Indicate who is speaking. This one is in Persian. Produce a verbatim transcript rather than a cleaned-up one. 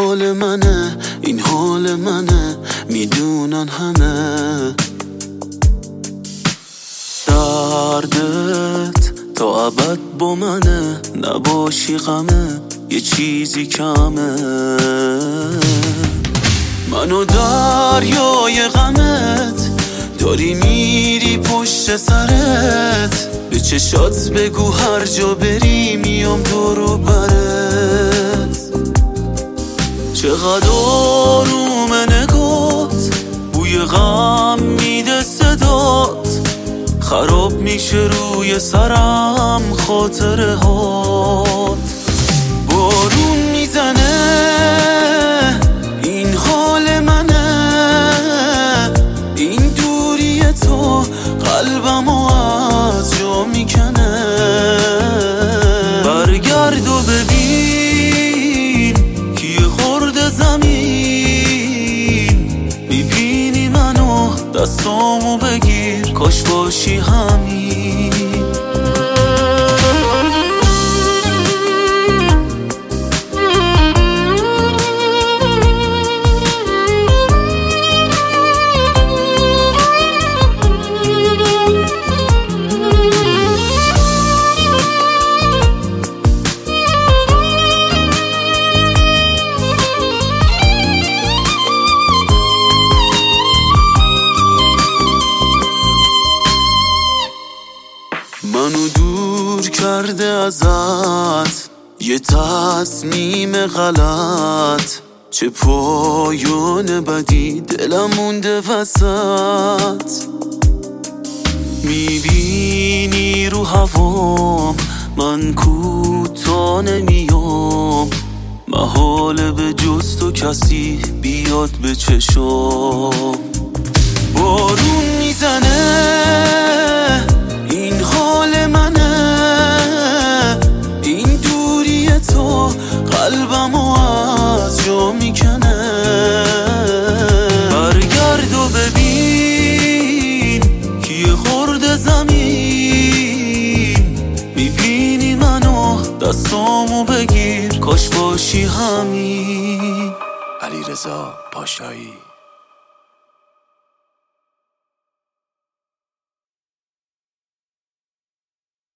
Speaker 1: حال منه، این حال منه، میدونن همه. دردت تا ابد با منه، نباشی غمه، یه چیزی کمه. منو دریای غمت داری میری پشت سرت، به چشات بگو هر جا بری میام دورو برت. چقدر آروم نگات، بوی غم میده صدات، خراب میشه روی سرم خاطره هات. بارون میزنه، این حال منه، این دوری تو قلبمو از جا میکنه. برگرد و ببین که یه خورده زمین، میبینی منو، دستامو بگیر، کاش باشی همین. منو دور کرده ازت یه تصمیم غلط، چه پایان بدی دلم مونده وسط. میبینی رو هوام من کوتا نمیام، محاله به جز تو کسی بیاد به چشام. بارون میزنه، این حال منه، این دوری تو قلبمو از جا میکنه. برگرد و ببین که یه خورده زمین، میبینی منو، دستامو بگیر، کاش باشی همین.
Speaker 2: علیرضا پاشایی.